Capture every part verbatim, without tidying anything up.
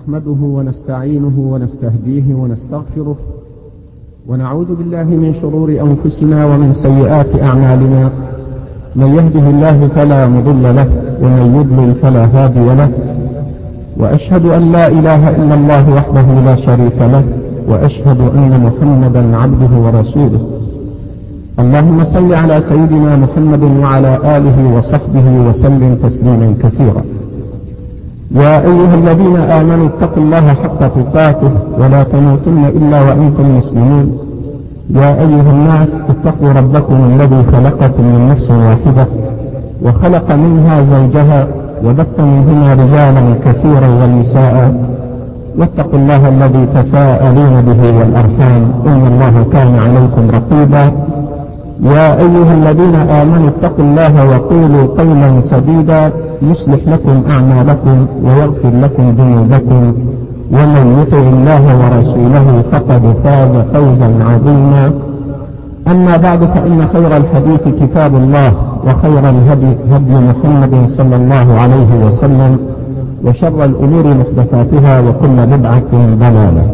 نحمده ونستعينه ونستهديه ونستغفره ونعوذ بالله من شرور أنفسنا ومن سيئات أعمالنا. من يهده الله فلا مضل له ومن يضلل فلا هادي له، وأشهد أن لا إله إلا الله وحده لا شريك له، وأشهد أن محمدا عبده ورسوله. اللهم صل على سيدنا محمد وعلى آله وصحبه وسلم تسليما كثيرا. يا أيها الذين آمنوا اتقوا الله حق تقاته ولا تموتن إلا وأنتم مسلمون. يا أيها الناس اتقوا ربكم الذي خلقكم من نفس واحدة وخلق منها زوجها وبث منهما رجالا كثيرا ونساء، واتقوا الله الذي تساءلون به والأرحام إن الله كان عليكم رقيبا. يا أيها الذين آمنوا اتقوا الله وقولوا قولا سديدا يصلح لكم أعمالكم ويغفر لكم ذنوبكم، ومن يطع الله ورسوله فقد فاز فوزا عظيما. أما بعد، فإن خير الحديث كتاب الله، وخير الهدي هدي محمد صلى الله عليه وسلم، وشر الأمور محدثاتها وكل بدعة ضلالة.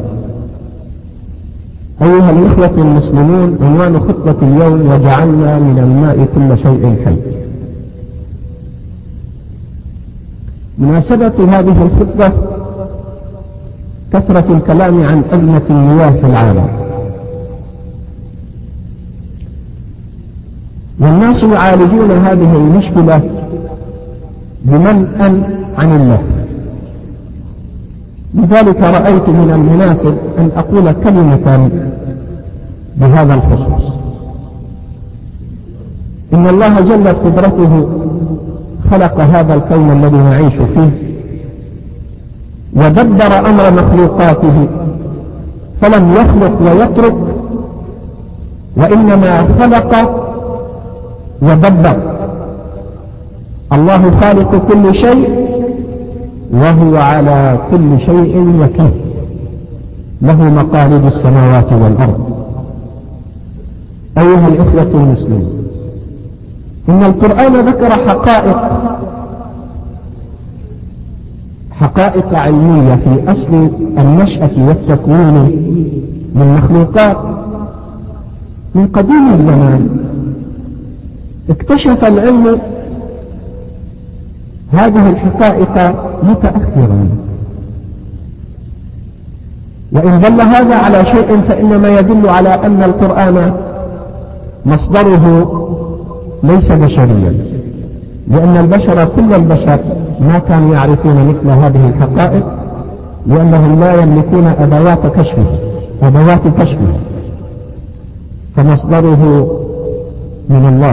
أيها الإخوة المسلمون، عنوان خطبة اليوم: وجعلنا من الماء كل شيء حي. مناسبة هذه الخطبة كثرة الكلام عن أزمة المياه في العالم، والناس يعالجون هذه المشكلة بمنأى عن الله. لذلك رأيت من المناسب أن أقول كلمة بهذا الخصوص. إن الله جلت قدرته خلق هذا الكون الذي نعيش فيه، ودبر أمر مخلوقاته، فلم يخلق ويترك، وإنما خلق ودبر. الله خالق كل شيء وهو على كل شيء وكيل، له مقاليد السماوات والأرض. أيها الإخوة المسلمين، إن القرآن ذكر حقائق حقائق علمية في أصل النشأة والتكوين للمخلوقات من قديم الزمان. اكتشف العلم هذه الحقائق متأخرا، وإن دل هذا على شيء فإنما يدل على أن القرآن مصدره ليس بشريا، لأن البشر كل البشر ما كانوا يعرفون مثل هذه الحقائق، لأنهم لا يملكون أدوات كشفه أدوات كشفه فمصدره من الله.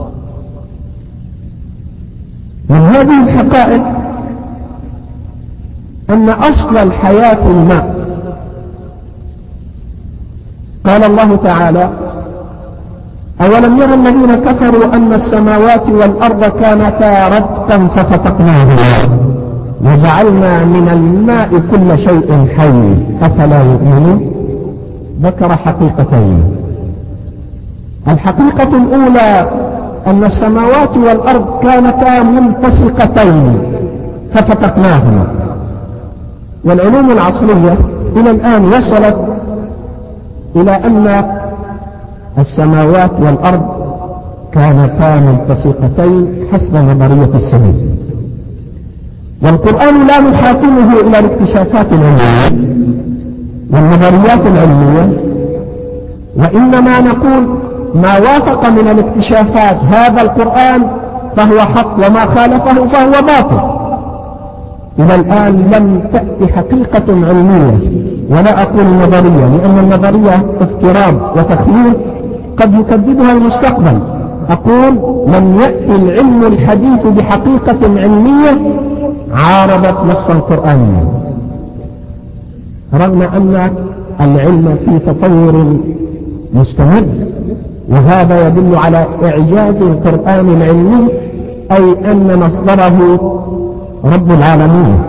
من هذه الحقائق أن أصل الحياة الماء. قال الله تعالى: أولم يرى الذين كفروا أن السماوات والأرض كانتا رتقا ففتقناهما وجعلنا من الماء كل شيء حي أفلا يؤمنون. ذكر حقيقتين. الحقيقة الأولى أن السماوات والأرض كانتا ملتصقتين ففتقناهما. والعلوم العصرية إلى الآن وصلت إلى أن السماوات والأرض كانتا ملتصقتين حسب نظرية السبيل، والقرآن لا نحاكمه إلى الاكتشافات العلمية والنظريات العلمية، وإنما نقول ما وافق من الاكتشافات هذا القرآن فهو حق، وما خالفه فهو باطل. إلى الآن لم تأتي حقيقة علمية، ولا أقول نظرية، لأن النظرية افتراض وتخيل قد يكذبها المستقبل. أقول لم يأتي العلم الحديث بحقيقة علمية عارضت نصا قرآنيا، رغم أن العلم في تطور مستمر، وهذا يدل على إعجاز القرآن العلمي، أي أن مصدره رب العالمين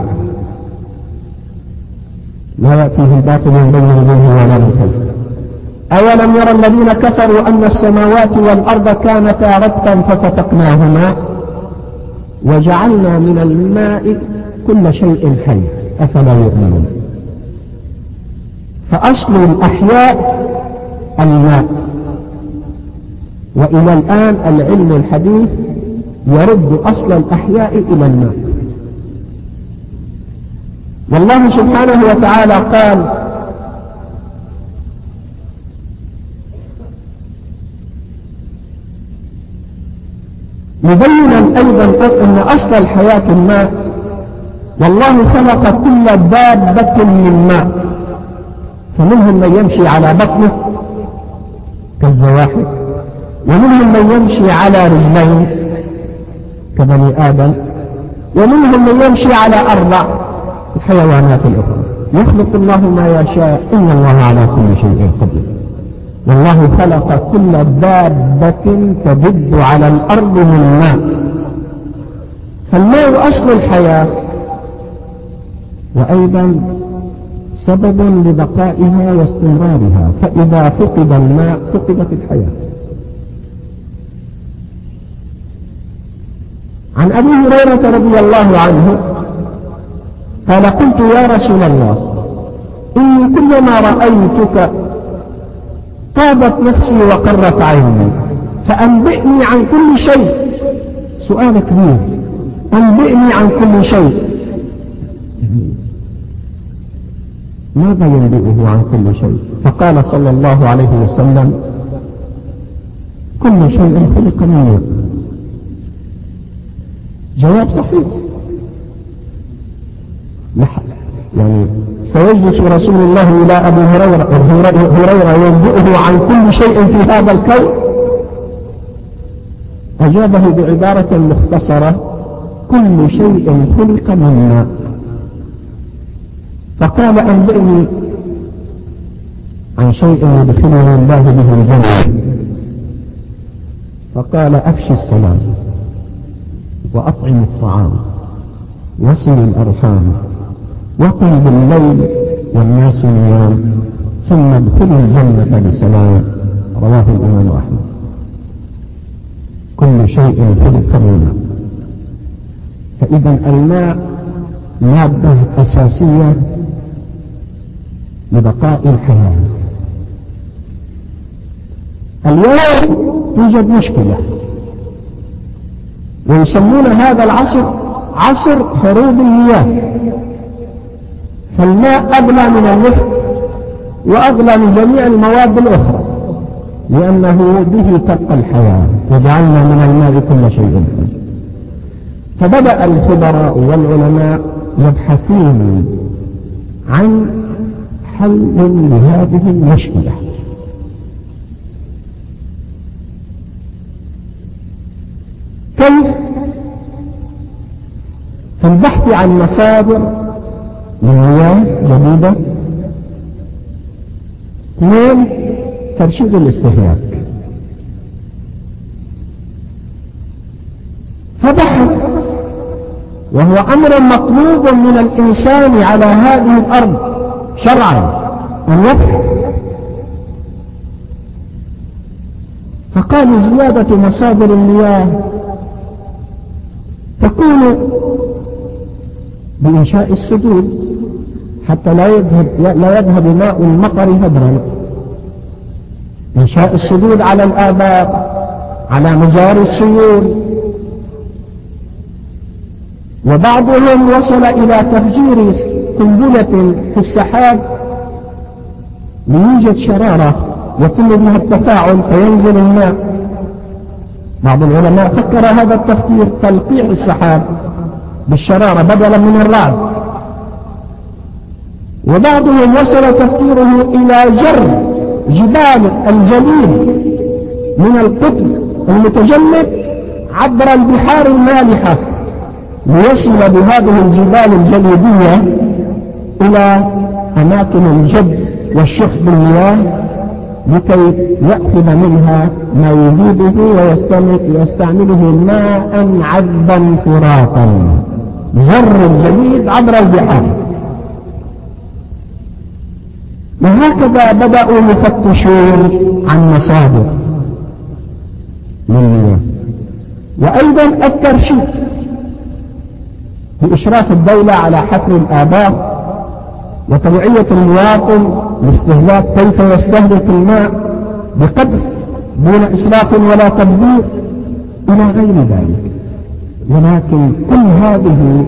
لا يأتيه الباطل من بين يديه ولا من خلفه. أولم يرى الذين كفروا أن السماوات والأرض كانتا رتقا ففتقناهما وجعلنا من الماء كل شيء حي أفلا يؤمنون. فأصل الأحياء الماء، وإلى الآن العلم الحديث يرد أصل الأحياء إلى الماء. والله سبحانه وتعالى قال: مبينا أيضا أن أصل الحياة الماء. والله خلق كل دابة من ماء، فمنهم من يمشي على بطنه كالزواحف، ومنهم من يمشي على رجلين كبني آدم، ومنهم من يمشي على أربع الحيوانات الأخرى. يخلق الله ما يشاء، إن الله على كل شيء قدير. والله خلق كل دابة تدب على الأرض من ماء. فالماء أصل الحياة، وأيضا سبب لبقائها واستمرارها، فإذا فقد الماء فقدت الحياة. عن أبي هريرة رضي الله عنه قال: قلت يا رسول الله، إني كلما رأيتك طابت نفسي وقرت عيني، فأنبئني عن كل شيء. سؤال كبير، أنبئني عن كل شيء. ماذا ينبئه عن كل شيء؟ فقال صلى الله عليه وسلم: كل شيء خلق من ماء. جواب صحيح. يعني سيجلس رسول الله إلى أبي هريرة ينبئه عن كل شيء في هذا الكون؟ أجابه بعبارة مختصرة: كل شيء خلق من ماء. فقال: أنبئني عن شيء يدخلني الله به الجنة. فقال: أفشي السلام، وأطعم الطعام، وصل الأرحام، وقم بالليل والناس نيام، ثم ادخل الجنة بسلام. رواه الإمام أحمد. كل شيء خلق من ماء. فإذا الماء مادة أساسية لبقاء الحياة. اليوم توجد مشكلة، ويسمون هذا العصر عصر حروب المياه. فالماء أغلى من النفط وأغلى من جميع المواد الأخرى، لأنه به تبقى الحياة، وجعلنا من الماء كل شيء. فبدأ الخبراء والعلماء يبحثون عن حل لهذه المشكلة. كيف؟ في البحث عن مصادر للمياه جديدة. اثنين، ترشيد الاستهلاك. فبحث، وهو أمر مطلوب من الإنسان على هذه الأرض شرعا أن يبحث. فقالوا: زيادة مصادر المياه تكون بإنشاء السدود حتى لا يذهب لا يذهب ماء المطر هدرا. إنشاء السدود على الآبار، على مجاري السيول. وبعضهم وصل إلى تفجير قنبلة في السحاب ليوجد شرارة يتم بها التفاعل فينزل الماء. بعض العلماء فكر هذا التفكير تلقيح السحاب بالشرارة بدلا من الرعد. وبعضهم وصل تفكيره إلى جر جبال الجليد من القطب المتجمد عبر البحار المالحة، ليصل بهذه الجبال الجليدية إلى أماكن الجد والشح بالمياه لكي يأخذ منها ما يجيبه ويستعمله ماء عذبا فراطا. جر الجليد عبر البحار. وهكذا بدأوا يفتشون عن مصادر للمياه. وأيضا الترشيد بإشراف الدولة على حفر الآبار وتوعية المواطن لاستهلاك كيف يستهلك الماء بقدر دون إسراف ولا تبذير إلى غير ذلك. ولكن كل هذه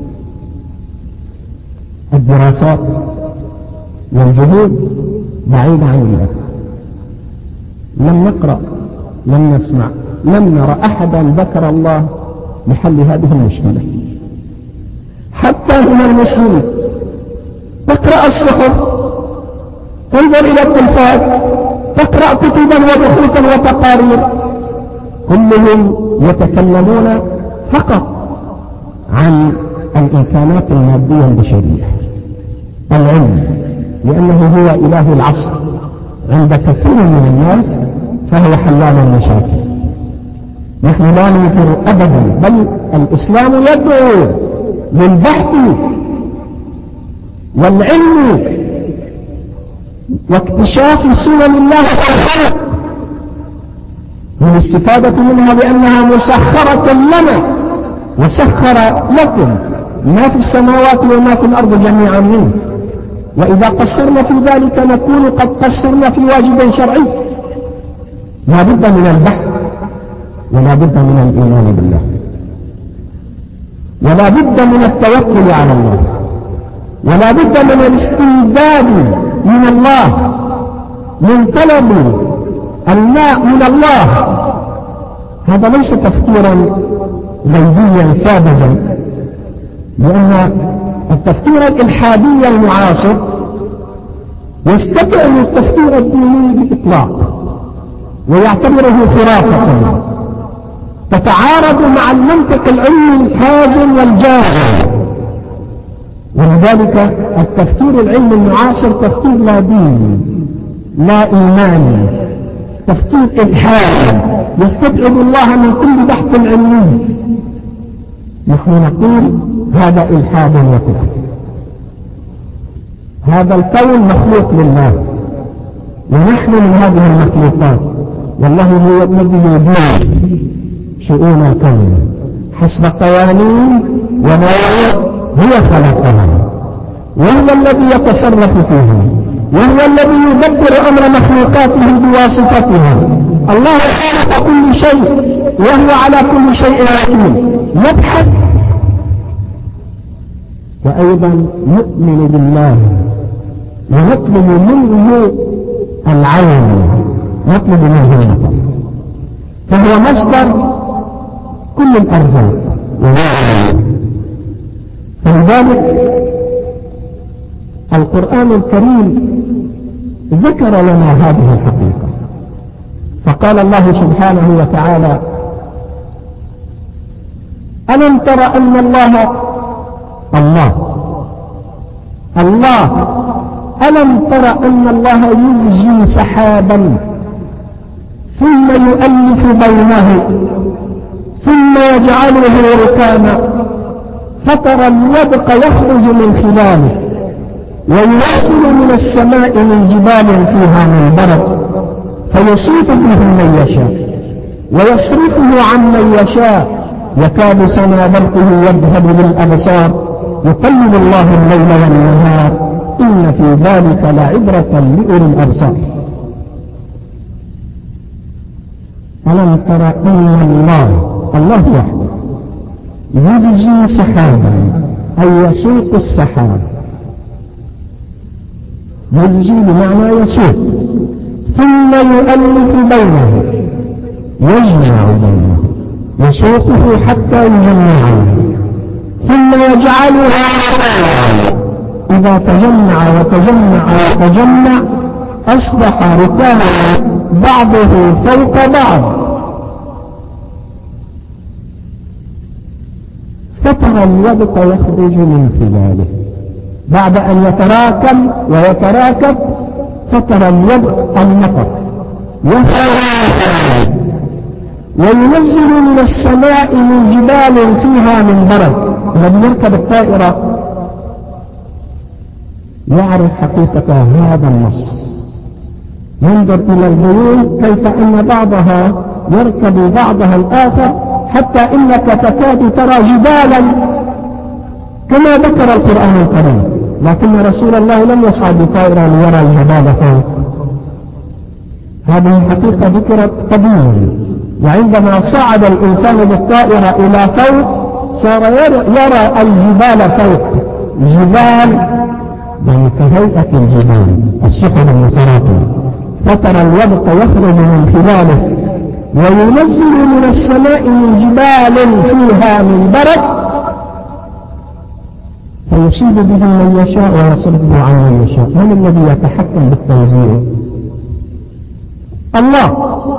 الدراسات والجهود بعيدة عن الله. لم نقرأ، لم نسمع، لم نرى أحدا ذكر الله بحل هذه المشكلة. حتى من المسلمين تقرأ الصحف، تنظر إلى التلفاز، تقرأ كتبا وبحوثا وتقارير، كلهم يتكلمون فقط عن الإمكانات المادية البشرية، العلم، لأنه هو إله العصر عند كثير من الناس، فهو حلال المشاكل. نحن لا ننكر أبدا، بل الإسلام يدعو للبحث والعلم واكتشاف سنن الله في الخلق والاستفادة منها بأنها مسخرة لنا، وسخر لكم ما في السماوات وما في الأرض جميعا منه، وإذا قصرنا في ذلك نكون قد قصرنا في واجب شرعي. لا بد من البحث، ولا بد من الإيمان بالله، ولا بد من التوكل على الله، ولا بد من الاستمداد من الله، من طلب الماء من الله. هذا ليس تفكيرا غيبيا ساذجا، لأن التفكير الإلحادي المعاصر يستبعد التفكير الديني بإطلاق ويعتبره خرافة تتعارض مع المنطق العلمي الحازم والجازم. ولذلك التفكير العلمي المعاصر تفكير لا ديني لا إيماني، تفكير إلحادي يستبعد الله من كل بحث علمي. نحن نقول هذا إلحاد وكفر. هذا الكون مخلوق لله، ونحن من هذه المخلوقات، والله هو الذي يدير شؤون الكون حسب قوانين ومواعيد هو خلقها، وهو الذي يتصرف فيها، وهو الذي يدبر أمر مخلوقاته بواسطتها. الله خالق كل شيء وهو على كل شيء وكيل. نبحث وأيضا نؤمن بالله ونطلب منه العون، نطلب منه المطر، فهو مصدر كل الأرزاق. فلذلك القرآن الكريم ذكر لنا هذه الحقيقة، فقال الله سبحانه وتعالى: ألم تر أن الله الله الله ألم تر أن الله يزجي سحابا ثم يؤلف بينه ثم يجعله ركاما فترى الودق يخرج من خلاله وينزل من السماء من جبال فيها من برد فيصيب به من يشاء ويصرفه عن من يشاء يكاد سنا برقه يذهب بالأبصار يقلب الله الليل والنهار إن في ذلك لعبرة لأولي الأبصار. ألم تر أن الله الله وحده يزجي سحابا أي يسوق السحاب، يزجي بمعنى يسوق، ثم يؤلف بينه يجمع بينه، يسوقه حتى يجمعه ثم يجعله إذا تجمع وتجمع وتجمع أصبح ركاما بعضه فوق بعض فترى الودق يخرج من خلاله. بعد أن يتراكم ويتراكب فترى الودق المطر وينزل من السماء من جبال فيها من برد. الذي يركب الطائرة يعرف حقيقة هذا النص، ينظر إلى الغيوم كيف أن بعضها يركب بعضها الآخر حتى إنك تكاد ترى جبالا كما ذكر القرآن الكريم لكن رسول الله لم يصعد بطائرة ليرى الجبال فوق. هذه حقيقة ذكرت قديما، وعندما صعد الإنسان بالطائرة إلى فوق صار يرى الجبال فوق، جبال يعني كهيئة الجبال السحب المتراكمة، فترى الودق يخرج من خلاله وينزل من السماء من جبال فيها من برد فيصيب به من يشاء ويصرفه عن من يشاء. من الذي يتحكم بالتوزيع؟ الله.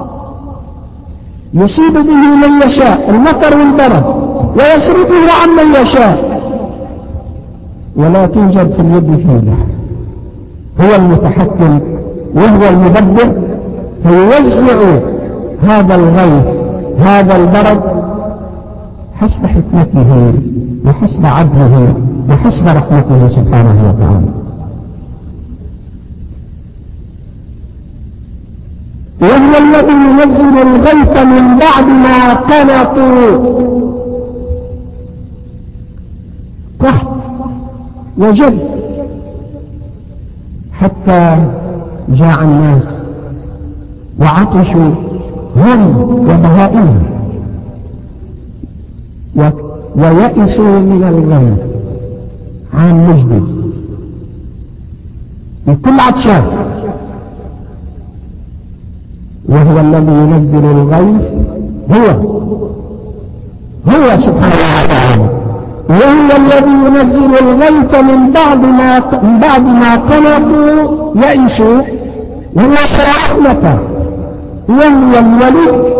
يصيب به من يشاء المطر والبرد ويصرفه عن من يشاء، ولا توجد في اليد حيلة. هو المتحكم وهو المدبر، فيوزع هذا الغيث هذا البرد حسب حكمته وحسب عدله وحسب رحمته سبحانه وتعالى. وهو الذي ينزل الغيث من بعد ما قنطوا، قحط وجد، حتى جاع الناس وعطشوا هم وبهائهم ويئسوا من الغيث عن مجدد بكل عطشان. وهو الذي ينزل الغيث، هو هو سبحانه وتعالى، وهو الذي ينزل الغيث من بعد ما من بعد ما قنطوا يئسوا ونشر رحمته. وهو الولي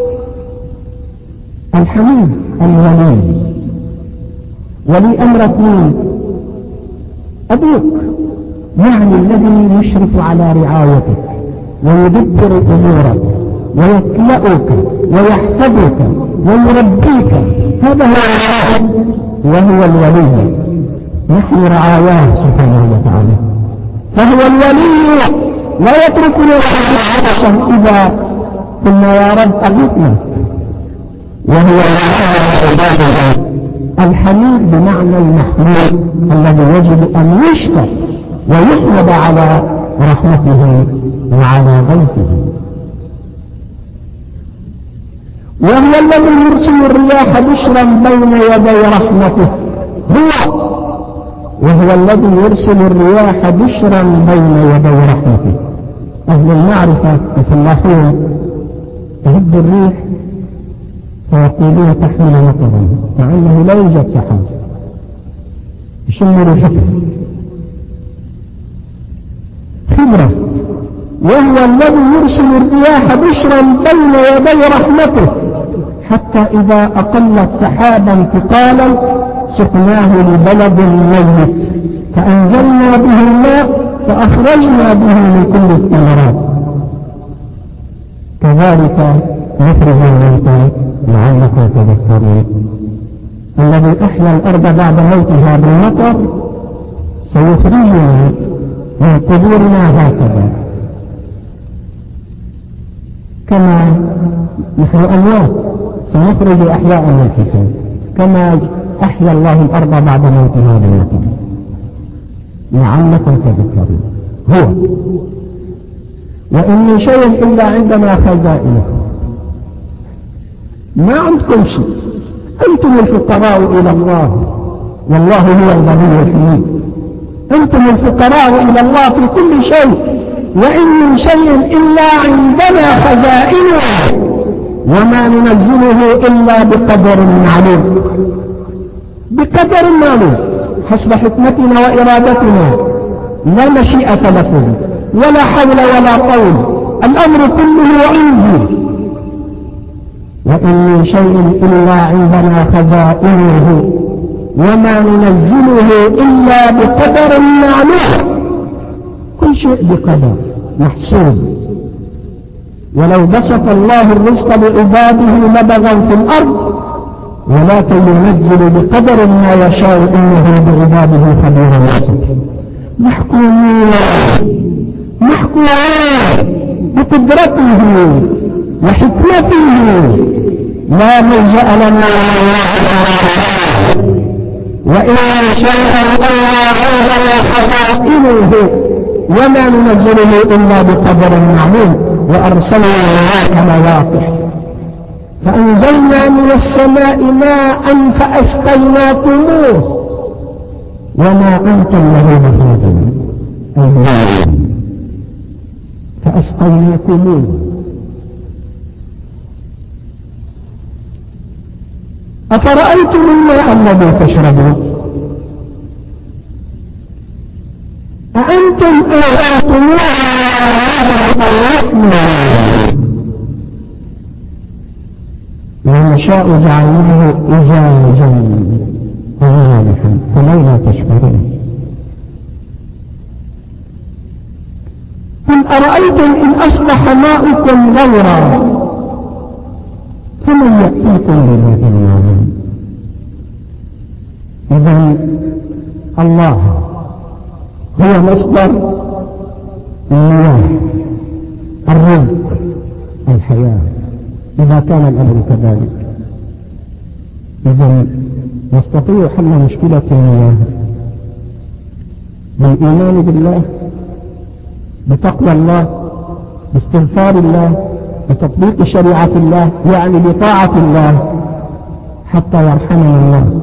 الحميد الولي. ولي أمرك مين؟ أبوك، يعني الذي يشرف على رعايتك ويدبر أمورك ويكلأك ويحفظك ويربيك، هذا هو الولي وهو الولي. نحن رعاياه سبحانه وتعالى، فهو الولي لا يتركنا عطشا إذا قلنا يا رب أغثنا. وهو الحميد بمعنى المحمود الذي يجب أن يشكر ويحمد على رحمته وعلى غيثه. وهو الذي يرسل الرياح بشرا بين يدي رحمته، هو وهو الذي يرسل الرياح بشرا بين يدي رحمته. أهل المعرفة الفلاحون تهب الريح فيقولون تحمل مطرا، مع أنه لا يوجد سحاب، يشم ريحته خبرة. وهو الذي يرسل الرياح بشرا بين يدي رحمته، حتى إذا أقلت سحابا ثقالا سقناه لبلد ميت فأنزلنا به الماء فأخرجنا به من كل الثمرات كذلك نخرج الموتى لعلكم تذكرون. الذي أحيا الأرض بعد موتها بالمطر سيخرجنا من قبورنا هكذا، كما نحن أموات سنخرج أحياء من الحساب، كما أحيا الله الأرض بعد موتها بالمطر لعلكم تذكرون. هو وإن من شيء إلا عندنا خزائنه. ما عندكم شيء، أنتم الفقراء إلى الله والله هو الغني الحميد. أنتم الفقراء إلى الله في كل شيء، وإن من شيء إلا عندنا خزائنه وما ننزله إلا بقدر معلوم، بقدر معلوم حسب حكمتنا وإرادتنا، لا مشيئة لكم ولا حول ولا قول، الأمر كله عندي. وإن من شيء إلا عندنا خزائنه وما ننزله إلا بقدر معلوم، كل شيء بقدر محسوب. ولو بسط الله الرزق لعباده لبغوا في الأرض ولكن ينزل بقدر ما يشاء إنه بعباده خبير بصير. محكومين محكومين بقدرته وحكمته، لا ملجأ لنا وإن شاء الله خزائنه وما ننزله إلا بقدر معلوم وأرسلنا الرياح لواقح فأنزلنا من السماء ماء فأسقيناكموه وما أنتم له بخازنين فأسقيناكموه. أفرأيتم الماء الذي تشربون أأنتم أنزلتموه ونشاء جعلناه أجاجا ومالحا فلولا تشكرون. قل أرأيتم إن أصبح ماؤكم غورا فمن يأتيكم بماء معين. إذن الله هو مصدر المياه الرزق الحياة إذا كان الأمر كذلك. إذن نستطيع حل مشكلة المياه بالإيمان بالله بتقوى الله باستغفار الله بتطبيق شريعة الله يعني بطاعة الله حتى يرحمنا الله.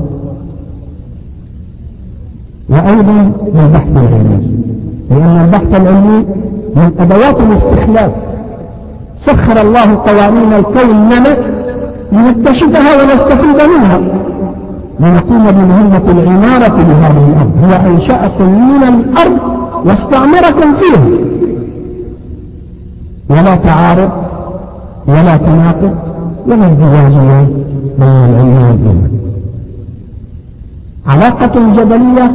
وأيضا بالبحث العلمي لأن البحث العلمي من أدوات الاستخلاف. سخر الله قوانين الكون لنا لنكتشفها ونستفيد منها لنقوم بمهمة العمارة بهذه الأرض. هو أنشأكم من الأرض واستعمركم فيها ولا تعارض ولا تناقض ولا ازدواج بين العلم والإيمان. علاقة جبلية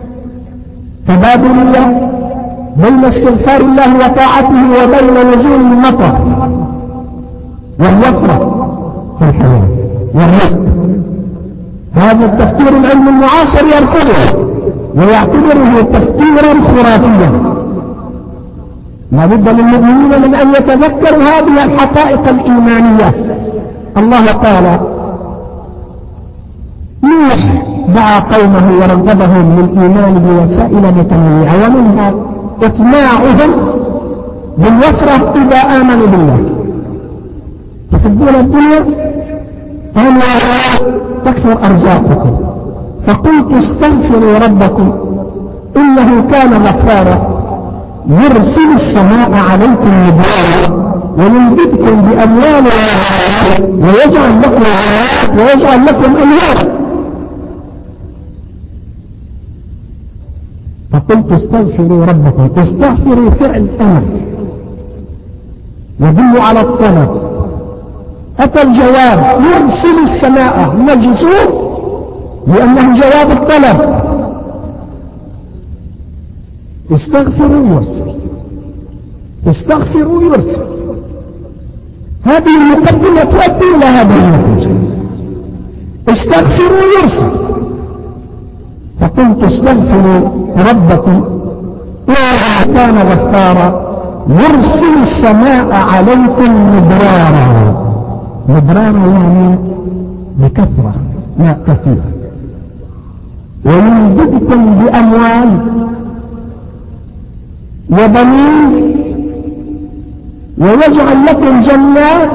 تبادلية بين استغفار الله وطاعته وبين نزول المطر والوفرة في الحياة والرزق. هذا التفكير العلمي المعاصر يرفضه ويعتبره تفكيرا خرافيا. لا بد للمؤمنين من أن يتذكروا هذه الحقائق الإيمانية. الله قال نوح دعا قومه ورغبهم للإيمان بوسائل متنوعة ومنها إقناعهم بالوفرة إذا آمنوا بالله. تحبون الدنيا قالوا تكثر أرزاقكم فقلت استغفروا ربكم إنه كان غفارا يرسل السماء عليكم مدرارا ويمددكم بأموال ويجعل لكم ويجعل لكم أنهارا. فقلت استغفروا ربكم. استغفروا فعل أمر يدل على الطلب. أتى الجواب يرسل السماء مجزور لأنه جواب الطلب. استغفروا يرسل استغفروا يرسل. هذه المقدمة تؤدي إلى هذه النتيجة. استغفروا يرسل. فقلت استغفروا ربكم إنه كان غفارا يرسل السماء عليكم مدرارا. مدرارا يعني بكثرة ماء كثير ويمددكم بأموال وبنين ويجعل لكم جنات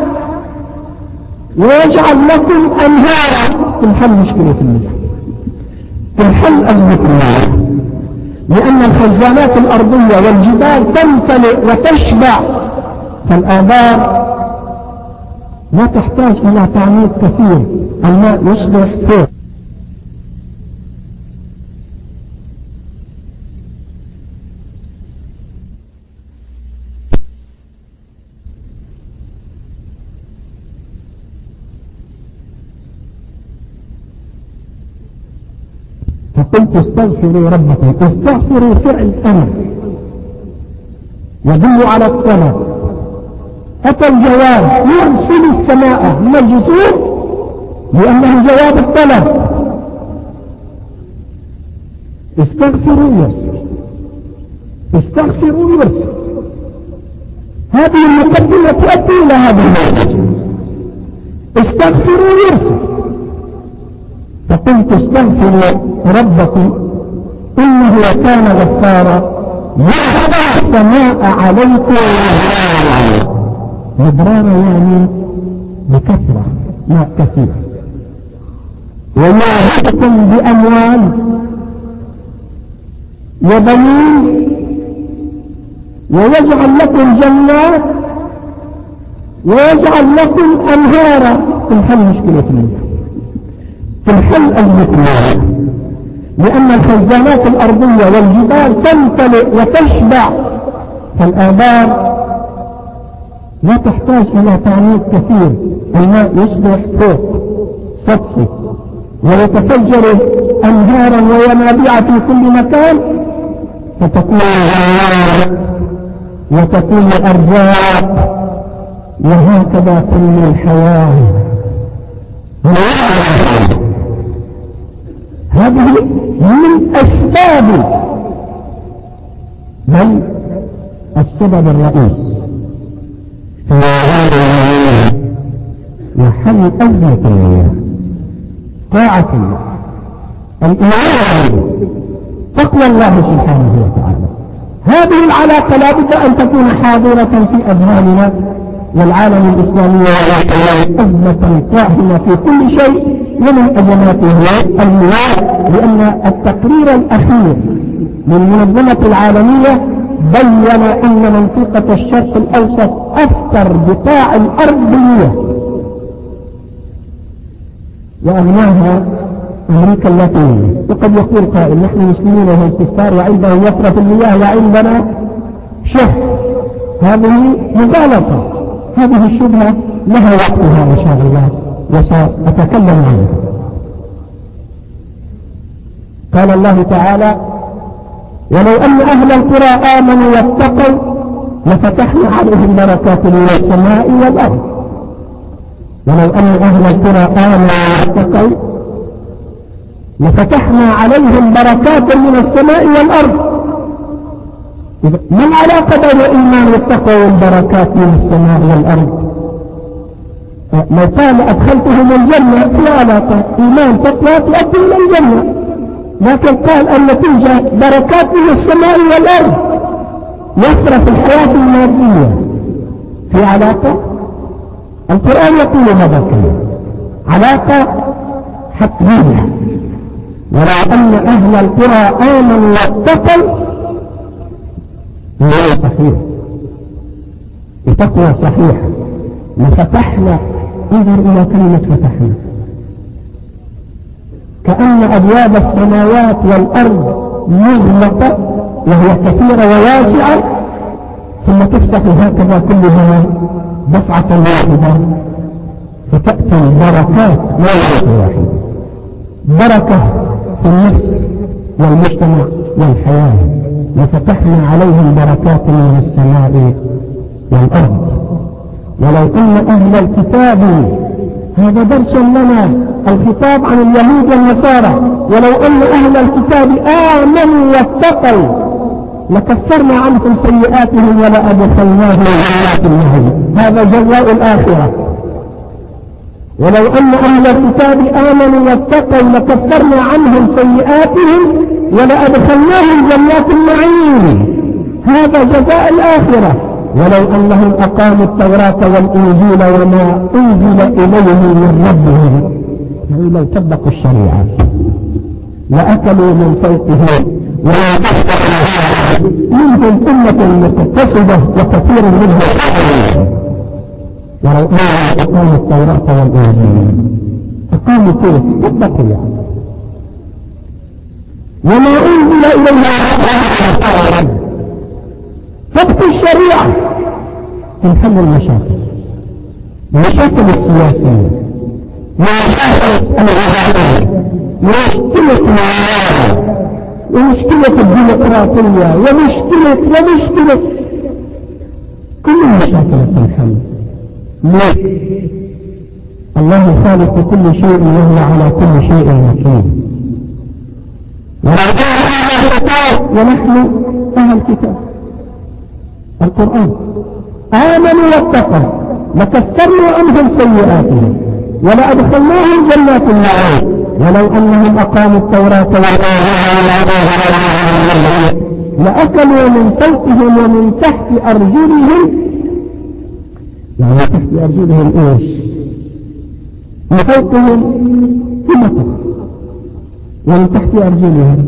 ويجعل لكم أنهارا. تنحل مشكلة المياه تنحل أزمة المياه لأن الخزانات الأرضية والجبال تمتلئ وتشبع فالآبار لا تحتاج إلى تعميق كثير. الماء يصبح فوق. فقلت استغفروا ربكم. استغفروا فعل أمر يدل على الطلب. أتى الجواب يرسل السماء مجزور لأنه جواب الطلب. استغفروا يرسل استغفروا يرسل. هذه المقدمة تؤدي إلى هذه النتيجة. استغفروا يرسل. فقلت استغفروا ربكم إنه كان غفارا يرسل السماء عليكم مدرارا، يعني بكثرة ماء كثير، ويمدكم بأموال وبنين، ويجعل لكم جنات ويجعل لكم أنهارا. تنحل مشكلة المياه، تنحل أزمة، لأن الخزانات الأرضية والجبال تمتلئ وتشبع، فالآبار لا تحتاج إلى تعميق كثير، الماء يصبح فوق سطحي ويتفجر أنهارا وينابيع في كل مكان، فتكون الغايات وتكون الأرزاق، وهكذا كل الحياة. هذه من أسباب، بل السبب الرئيس في وحل أزمة المياه طاعة الله، الإيمان، تقوى الله سبحانه وتعالى. هذه العلاقة لا بد أن تكون حاضرة في أذهاننا، والعالم الإسلامي أزمة طاحنة في كل شيء، ومن أزماته المياه، لأن التقرير الأخير من منظمة العالمية بين أن منطقة الشرق الأوسط أكثر بقاع الأرض بالمياه، وأغناها أمريكا اللاتينية. وقد يقول قائل نحن مسلمين وهم كفار وعندهم يفرة المياه وعندنا شح. هذه مغالطة، هذه الشبهة لها وقتها إن شاء الله وسأتكلم عنها. قال الله تعالى: ولو أن أهل القرى آمنوا واتقوا لفتحنا عليهم بركات من السماء والأرض. ولو أن أهل القرى آمنوا واتقوا لفتحنا عليهم بركات من السماء والأرض. ما العلاقة بين الإيمان والتقوى والبركات من السماء والأرض؟ لو قال أدخلتهم الجنة في علاقة، إيمان تقوى تؤدي إلى الجنة، لكن قال النتيجة بركات من السماء والأرض، يفرح في الحياة المادية، في علاقة. القرآن يقول هذا الكلام، علاقة حتمية. ولو أن أهل القرى آمنوا واتقوا، هو صحيح بتقوى صحيحة، لفتحنا. انظر إلى كلمة فتحنا، كأن أبواب السماوات والأرض مغلقة وهي كثيرة وواسعة، ثم تفتح هكذا كلها دفعة واحدة، فتأتي البركات مرة واحدة، بركة في النفس والمجتمع والحياة. لفتحنا عليهم بركات من السماء والأرض. ولو أن أهل الكتاب، هذا درس لنا، الخطاب عن اليهود والنصارى، ولو أن أهل الكتاب آمنوا واتقوا لكفرنا عنهم سيئاتهم ولأدخلناهم جنات النعيم. هذا جزاء الآخرة. ولو أن أهل الكتاب آمنوا واتقوا لكفرنا عنهم سيئاتهم ولأدخلناهم جنات النعيم. هذا جزاء الآخرة. ولو أنهم أقاموا التوراة والإنجيل وما أنزل إليهم من ربهم، يعني لو طبقوا الشريعة لأكلوا من فوقهم ولا تحت منهم أمة مقتصدة وكثير منهم فاسقون. ولو أنهم أقاموا التوراة والإنجيل، أقاموا كيف؟ طبقوا يعني وما أنزل إليهم، تبقى الشريعة، تنحل المشاكل، المشاكل السياسية، ومشاكل الغذائية، ومشكلة العالم، ومشكلة الديمقراطية، ومشكلة ومشكلة كل المشاكل تنحل. ليه؟ الله خالق كل شيء وهو على كل شيء وكيل. ونحن أهل الكتاب القرآن آمنوا واتقوا لكفرنا عنهم سيئاتهم ولأدخلناهم جنات النعيم. ولو أنهم أقاموا التوراة لأكلوا من فوقهم ومن تحت أرجلهم. يعني تحت أرجلهم إيش؟ من فوقهم في مطر ومن تحت أرجلهم.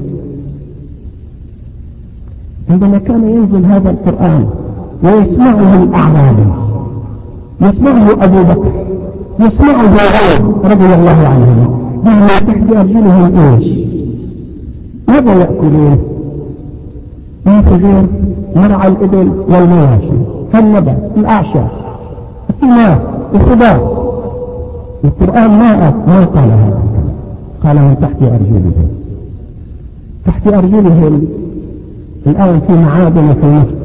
عندما كان ينزل هذا القرآن ويسمعه الأعرابي، يسمعه أبو بكر، يسمعه عمر رضي الله عنهم، من تحت أرجلهم إيش؟ ماذا يأكلون؟ ما في غير مرعى الإبل والمواشي، النبات، الأعشاب، الثمار، الخضار. القرآن ما ما قال هذا، قال من تحت أرجلهم. تحت أرجلهم الآن في معادن في النفط.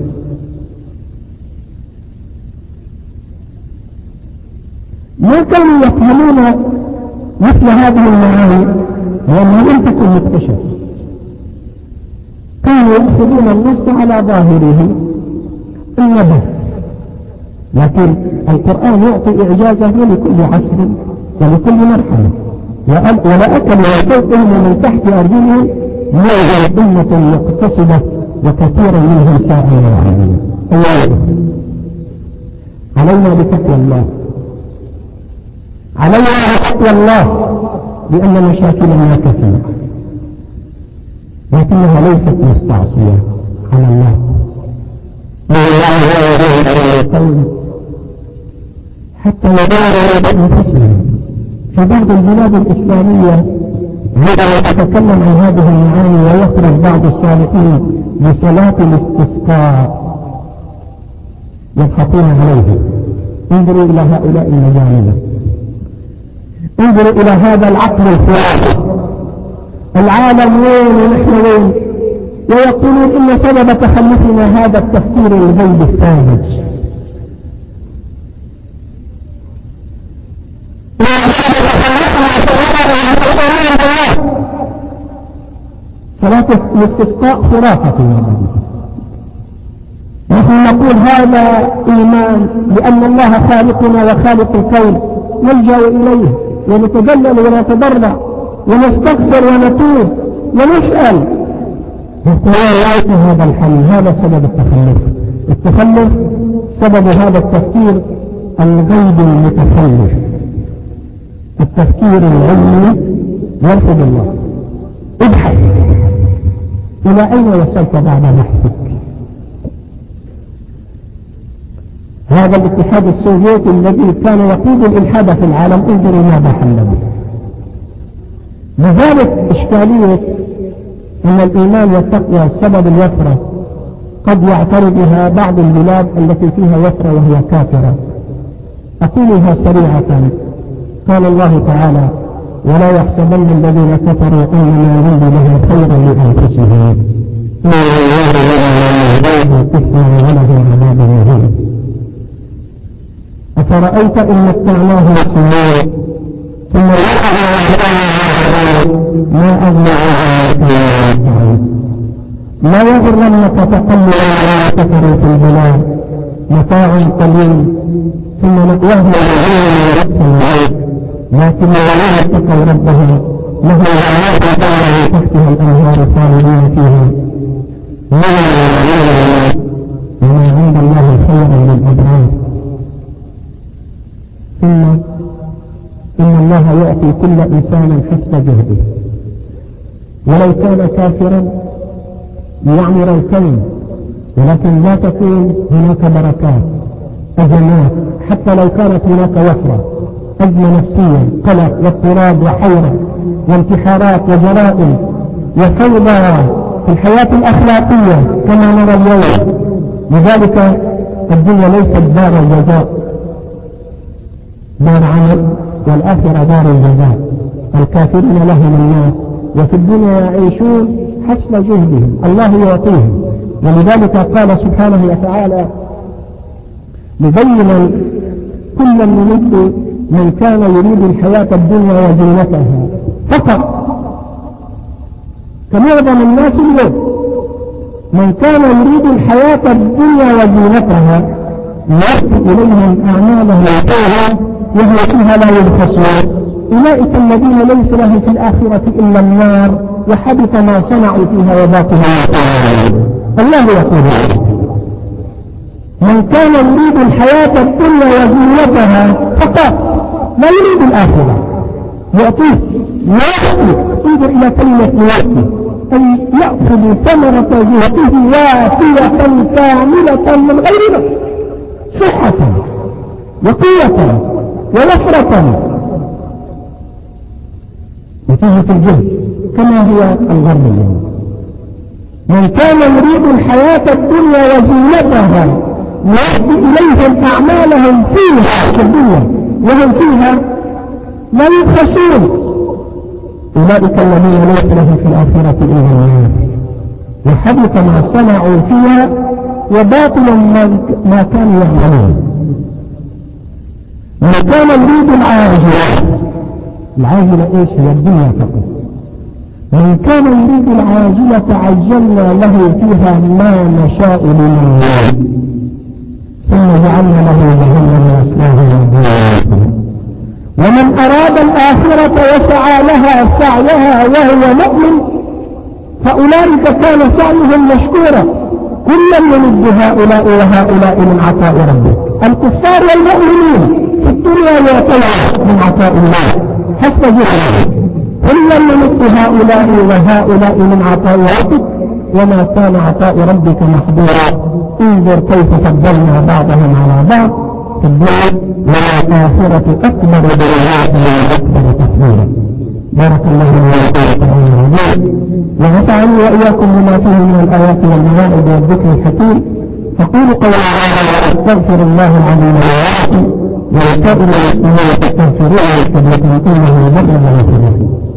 ما كانوا يفهمون مثل هذه المعاني لأنها لم تكن مكتشفة، كانوا يأخذون النص على ظاهره النبات، لكن القرآن يعطي إعجازه لكل عصر ولكل مرحلة. ولا أكل من فوقهم ومن تحت أرجلهم موجة أمة مقتصدة وكثير منهم سائل وعليم. علينا بتقوى الله، علينا بتقوى الله، لأن مشاكلنا كثيرة لكنها ليست مستعصية على الله. حتى يداروا بأنفسهم. في بعض البلاد الإسلامية عندما يتكلم عن هذه المعاني ويخرج بعض الصالحين لصلاة الاستسقاء يضحكون عليه. انظروا إلى هؤلاء المجانين، انظروا إلى هذا العقل الخرافي. العالم وين ونحن وين؟ ويقولون إن سبب تخلفنا هذا التفكير الغيب الساذج. صلاة الاستسقاء خرافة يا رب. نحن نقول هذا إيمان لأن الله خالقنا وخالق الكون، نلجأ إليه ونتذلل ونتضرع ونستغفر ونتوب ونسأل. يقولون ليس هذا الحل، هذا سبب التخلف. التخلف سبب هذا التفكير الغيب المتخلف، التفكير العلمي يرفض الله. ابحث إلى أين وصلت بعد بحثك؟ هذا الاتحاد السوفيتي الذي كان يقود الإلحاد في العالم، انظروا ماذا حل به. لذلك إشكالية أن الإيمان والتقوى سبب الوفرة قد يعترض بها بعض البلاد التي فيها وفرة وهي كافرة. أقولها سريعة. قال الله تعالى: ولا يحسبن الذين كفروا أنما ينبغي لهم خيرا لأنفسهم ولهم عذاب مهين. أفرأيت إن متعناهم سنين ثم ما أغنى عنك لا يغرنك تقلب على كفروا في البلاد متاع قليل ثم مأواهم جهنم لكن الذين اتقوا ربهم لهم جنات تجري من تحتها الأنهار خالدين فيها وما عند الله خير للأبرار. ثم إن الله يعطي كل إنسان حسب جهده، ولو كان كافرا ليعمر الكون، ولكن لا تكون هناك بركات، أزمات، حتى لو كانت هناك وفرة، أزمة نفسية، قلق واضطراب وحيرة وانتحارات وجرائم وفوضى في الحياة الأخلاقية كما نرى اليوم. لذلك الدنيا ليست دار الجزاء، دار عمل، والآخرة دار الجزاء. الكافرين لهم النار وفي الدنيا يعيشون حسب جهدهم، الله يعطيهم. ولذلك قال سبحانه وتعالى مبينا كلا نمد من كان يريد الحياة الدنيا وزينتها فقط، كمعظم الناس اليوم من كان يريد الحياة الدنيا وزينتها نوفي إليهم أعمالهم فيها وهو فيها لا يبخسون أولئك الذين ليس لهم في الآخرة إلا النار وحبط ما صنعوا فيها وباطل ما صنعوا. الله يقول من كان يريد الحياة الدنيا وزينتها فقط لا يريد الآخرة يعطيه يعطي. انظر إلى كلمة يعطي أي يأخذ ثمرة جهده وافية كاملة من غير نقص، صحة وقوة ووفرة نتيجة الجهد كما هو الغرب اليوم. من كان يريد الحياة الدنيا وزينتها يؤدي إليهم أعمالهم فيها في الدنيا وهم فيها لا يبخسون. أولئك الذين ليس لهم في الآخرة إلا النار وحبط ما صنعوا فيها وباطل ما كانوا يعملون. من كان يريد العاجلة، العاجلة إيش هي؟ الدنيا فقط. من كان يريد العاجلة عجلنا له فيها ما نشاء لمن نريد ثم جعلنا له جهنم يصلاها مذموما. ومن أراد الآخرة وسعى لها سعيها وهو مؤمن فأولئك كان سعيهم مشكورا. كلا نمد هؤلاء وهؤلاء من عطاء ربك. الكفار والمؤمنين في الدنيا يعطون من عطاء الله حسب جهدهم. كلا نمد هؤلاء وهؤلاء من عطاء ربك وما كان عطاء ربك محظورا. انظر كيف فضلنا بعضهم على بعض في الدنيا والآخرة أكبر درجات وأكبر تفضيلا. بارك الله لي ولكم العظيم ونفعني وإياكم بما فيه من الآيات والمواعظ والذكر الحكيم. فقولوا قولي هذا وأستغفر الله العظيم لي ولكم ولسائر المسلمين فاستغفروه إنه هو البر الرحيم.